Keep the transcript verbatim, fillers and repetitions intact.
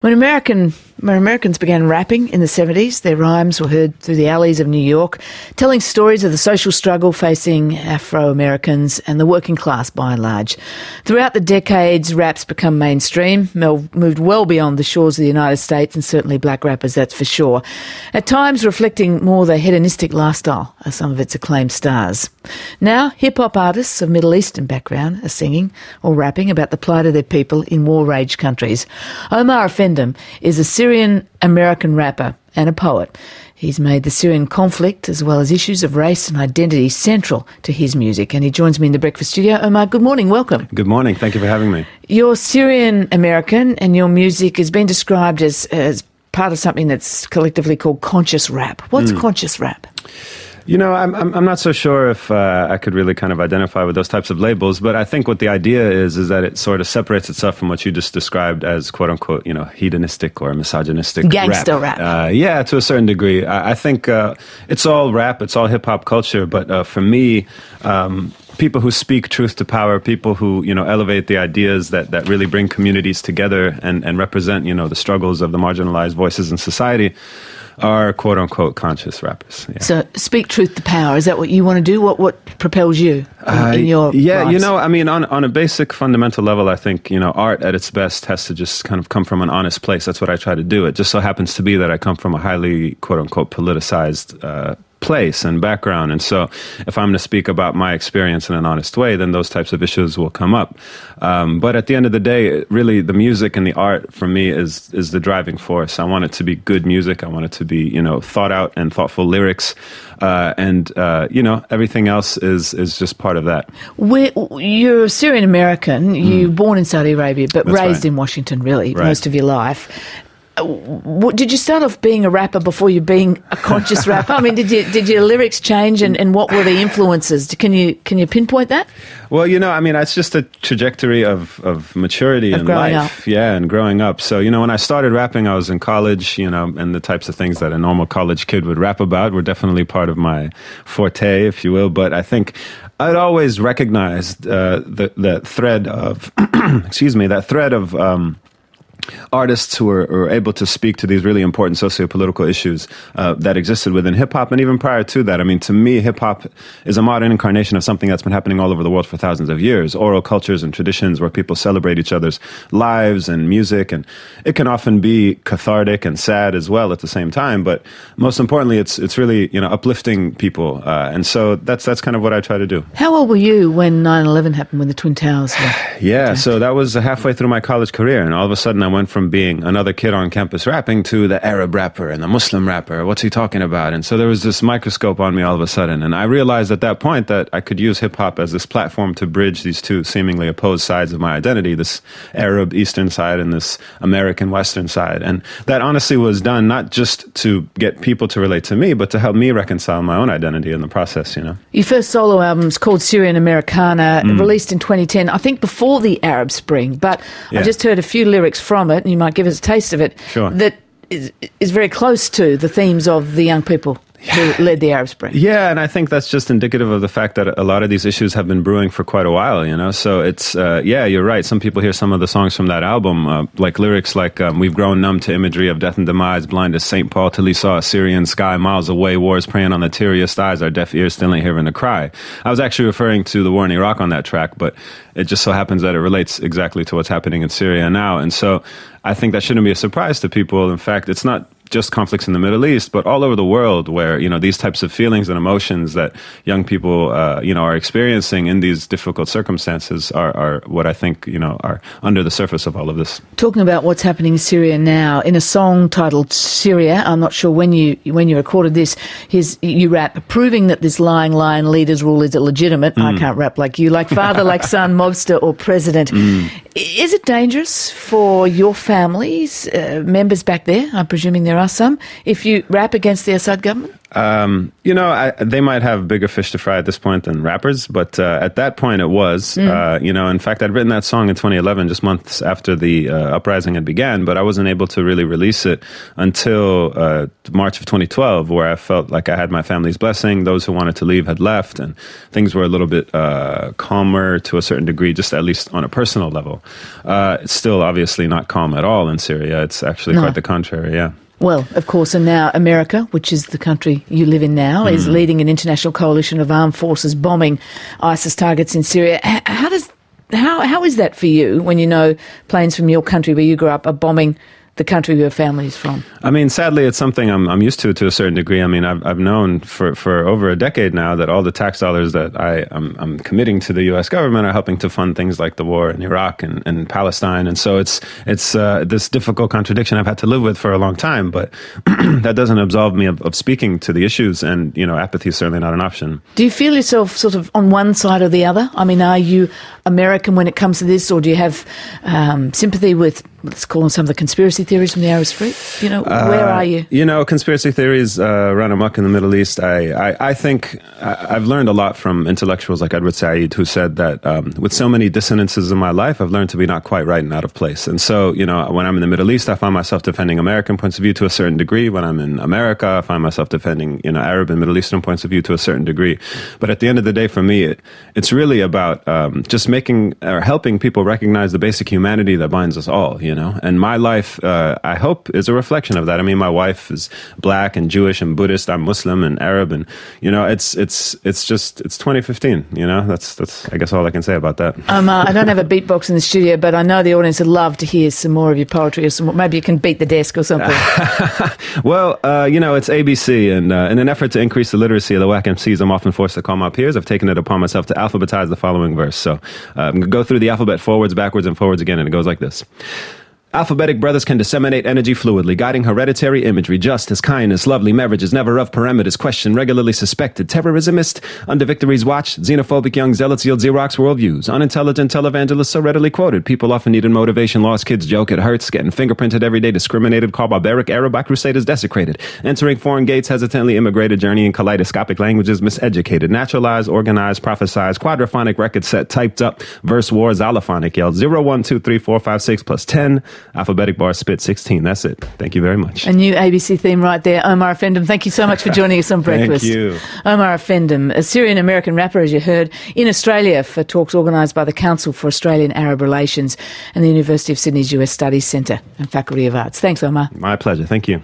When American when Americans began rapping in the seventies, their rhymes were heard through the alleys of New York, telling stories of the social struggle facing Afro-Americans and the working class by and large. Throughout the decades, rap's become mainstream, moved well beyond the shores of the United States, and certainly black rappers, that's for sure. At times reflecting more the hedonistic lifestyle of some of its acclaimed stars. Now, hip-hop artists of Middle Eastern background are singing or rapping about the plight of their people in war-raged countries. Omar Effendim is a Syrian-American rapper and a poet. He's made the Syrian conflict, as well as issues of race and identity, central to his music. And he joins me in the Breakfast Studio. Omar, good morning. Welcome. Good morning. Thank you for having me. You're Syrian-American, and your music has been described as, as part of something that's collectively called conscious rap. What's mm. conscious rap? You know, I'm I'm I'm not so sure if uh, I could really kind of identify with those types of labels, but I think what the idea is is that it sort of separates itself from what you just described as quote unquote, you know, hedonistic or misogynistic gangster rap. rap. Uh, yeah, to a certain degree. I, I think uh, it's all rap, it's all hip hop culture, but uh, for me, um, people who speak truth to power, people who, you know, elevate the ideas that, that really bring communities together and, and represent, you know, the struggles of the marginalized voices in society are quote-unquote conscious rappers. Yeah. So speak truth to power. Is that what you want to do? What what propels you in, uh, in your Yeah, lives? you know, I mean, on, on a basic fundamental level, I think, you know, art at its best has to just kind of come from an honest place. That's what I try to do. It just so happens to be that I come from a highly quote-unquote politicized uh place and background. And so if I'm to speak about my experience in an honest way, then those types of issues will come up. Um, but at the end of the day, really the music and the art for me is is the driving force. I want it to be good music. I want it to be, you know, thought out and thoughtful lyrics. Uh, and, uh, you know, everything else is, is just part of that. Where, you're Syrian-American. You were mm. born in Saudi Arabia, but That's raised right. in Washington, really, right. most of your life. What, did you start off being a rapper before you being a conscious rapper? I mean, did you did your lyrics change, and, and what were the influences? Can you can you pinpoint that? Well, you know, I mean, it's just a trajectory of, of maturity of in growing life. Up. Yeah, and growing up. So, you know, when I started rapping, I was in college, you know, and the types of things that a normal college kid would rap about were definitely part of my forte, if you will. But I think I'd always recognized uh, the, the thread of, excuse me, that thread of... Um, artists who were, were able to speak to these really important socio-political issues uh, that existed within hip-hop. And even prior to that, I mean, to me, hip-hop is a modern incarnation of something that's been happening all over the world for thousands of years. Oral cultures and traditions where people celebrate each other's lives and music. And it can often be cathartic and sad as well at the same time. But most importantly, it's it's really, you know, uplifting people. Uh, and so that's that's kind of what I try to do. How old were you when nine eleven happened, when the Twin Towers were Yeah, attacked? So that was halfway through my college career. And all of a sudden, I went from being another kid on campus rapping to the Arab rapper and the Muslim rapper. What's he talking about? And so there was this microscope on me all of a sudden. And I realized at that point that I could use hip hop as this platform to bridge these two seemingly opposed sides of my identity, this Arab Eastern side and this American Western side. And that honestly was done not just to get people to relate to me, but to help me reconcile my own identity in the process, you know. Your first solo album is called Syrian-Americana, mm. released in twenty ten, I think before the Arab Spring. But yeah. I just heard a few lyrics from it, and you might give us a taste of it, sure. that is, is very close to the themes of the young people who led the Arab Spring. Yeah, and I think that's just indicative of the fact that a lot of these issues have been brewing for quite a while, you know? So it's, uh, yeah, you're right. Some people hear some of the songs from that album, uh, like lyrics like, um, we've grown numb to imagery of death and demise, blind as Saint Paul till he saw a Syrian sky, miles away, wars preying on the teariest eyes, our deaf ears still ain't hearing a cry. I was actually referring to the war in Iraq on that track, but it just so happens that it relates exactly to what's happening in Syria now. And so I think that shouldn't be a surprise to people. In fact, it's not just conflicts in the Middle East, but all over the world where, you know, these types of feelings and emotions that young people, uh, you know, are experiencing in these difficult circumstances are, are what I think, you know, are under the surface of all of this. Talking about what's happening in Syria now, in a song titled Syria, I'm not sure when you when you recorded this, his, you rap, proving that this lying lion leader's rule is illegitimate. Mm. I can't rap like you, like father, like son, mobster or president. Mm. Is it dangerous for your families, uh, members back there? I'm presuming there are. are some. If you rap against the Assad government? Um, you know, I, they might have bigger fish to fry at this point than rappers, but uh, at that point it was. Mm. Uh, you know, in fact, I'd written that song in twenty eleven, just months after the uh, uprising had began, but I wasn't able to really release it until uh, March of twenty twelve, where I felt like I had my family's blessing. Those who wanted to leave had left, and things were a little bit uh, calmer to a certain degree, just at least on a personal level. Uh, it's still obviously not calm at all in Syria. It's actually no. quite the contrary, yeah. Well, of course, and now America, which is the country you live in now, mm. is leading an international coalition of armed forces bombing ISIS targets in Syria. How does how how is that for you when you know planes from your country where you grew up are bombing the country where your family is from? I mean, sadly, it's something I'm I'm used to to a certain degree. I mean, I've I've known for, for over a decade now that all the tax dollars that I I'm, I'm committing to the U S government are helping to fund things like the war in Iraq and, and Palestine, and so it's it's uh, this difficult contradiction I've had to live with for a long time. But that doesn't absolve me of, of speaking to the issues, and you know, apathy is certainly not an option. Do you feel yourself sort of on one side or the other? I mean, are you American when it comes to this, or do you have um, sympathy with, let's call them some of the conspiracy theories from the Arab Street? You know, uh, where are you? You know, conspiracy theories uh, run amok in the Middle East. I, I, I think I, I've learned a lot from intellectuals like Edward Said, who said that um, with so many dissonances in my life, I've learned to be not quite right and out of place. And so, you know, when I'm in the Middle East, I find myself defending American points of view to a certain degree. When I'm in America, I find myself defending, you know, Arab and Middle Eastern points of view to a certain degree. But at the end of the day, for me, it, it's really about um, just making or helping people recognize the basic humanity that binds us all, you know. And my life, uh, I hope, is a reflection of that. I mean, my wife is black and Jewish and Buddhist. I'm Muslim and Arab, and you know, it's it's it's just it's twenty fifteen. You know, that's that's I guess all I can say about that. Um, uh, I don't have a beatbox in the studio, but I know the audience would love to hear some more of your poetry, or some more. Maybe you can beat the desk or something. Well, uh, you know, it's A B C, and uh, in an effort to increase the literacy of the whack M Cs, I'm often forced to call my peers. I've taken it upon myself to alphabetize the following verse. So uh, I'm going to go through the alphabet forwards, backwards, and forwards again, and it goes like this. Alphabetic brothers can disseminate energy fluidly, guiding hereditary imagery. Justice, kindness, lovely marriages, never of parameters, question regularly suspected. Terrorismist, under victory's watch, xenophobic young zealots yield Xerox worldviews. Unintelligent televangelists so readily quoted. People often needed motivation, lost kids joke, it hurts. Getting fingerprinted every day, discriminated, called barbaric, Arab by crusaders desecrated. Entering foreign gates, hesitantly immigrated, journeying kaleidoscopic languages, miseducated. Naturalized, organized, prophesized, quadraphonic record set, typed up. Verse war, xylophonic, yelled zero, one, two, three, four, five, six plus ten. Alphabetic bar spit sixteen. That's it. Thank you very much. A new A B C theme right there. Omar Effendim, thank you so much for joining us on Breakfast. Thank you. Omar Effendim, a Syrian-American rapper, as you heard, in Australia for talks organised by the Council for Australian Arab Relations and the University of Sydney's U S Studies Centre and Faculty of Arts. Thanks, Omar. My pleasure. Thank you.